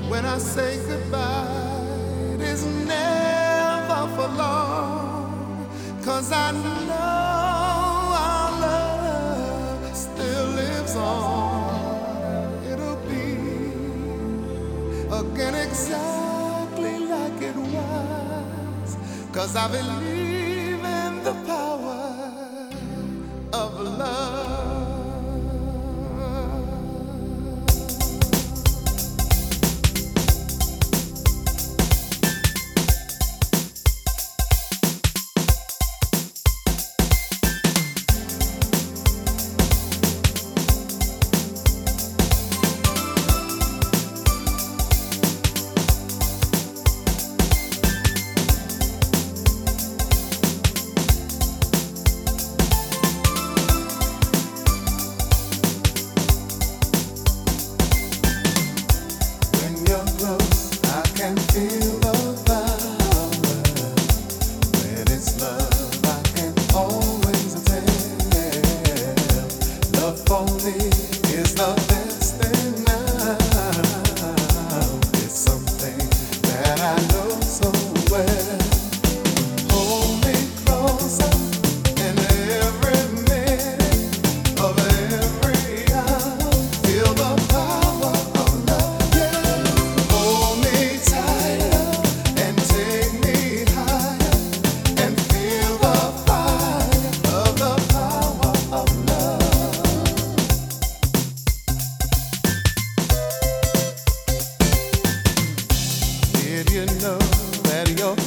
When I say goodbye, it is never for long, 'cause I know our love still lives on. It'll be again exactly like it was, 'cause I believe in the power of love. Feel the power. When it's love, I can always tell. Love for me is the best thing now. It's something that I know so well. Hold me closer in every minute of every hour. Feel the power of love. Yeah. Hold me tighter and take me higher, and feel the fire of the power of love. Did you know that your